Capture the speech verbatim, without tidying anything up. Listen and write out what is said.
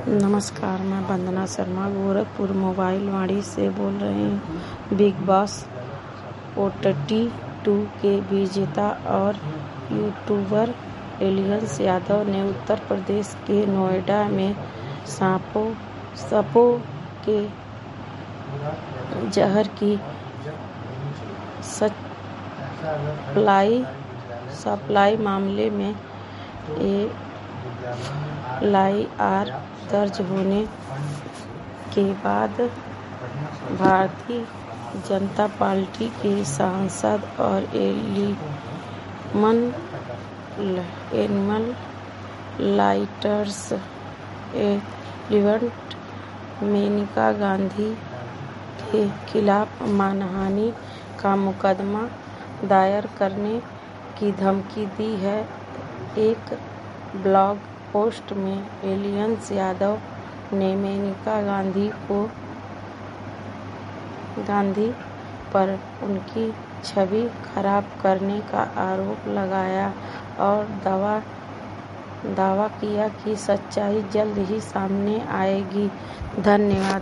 नमस्कार, मैं वंदना शर्मा गोरखपुर मोबाइल वाणी से बोल रही हूँ। बिग बॉस ओटीटी टू के विजेता और यूट्यूबर एलियंस यादव ने उत्तर प्रदेश के नोएडा में सांपों सांपों के जहर की सप्लाई सप्लाई मामले में एफ आई आर दर्ज होने के बाद भारतीय जनता पार्टी के सांसद और animal rights activist Maneka Gandhi के खिलाफ मानहानि का मुकदमा दायर करने की धमकी दी है। एक ब्लॉग पोस्ट में एलियंस यादव ने मेनका गांधी को गांधी पर उनकी छवि खराब करने का आरोप लगाया और दावा दावा किया कि सच्चाई जल्द ही सामने आएगी। धन्यवाद।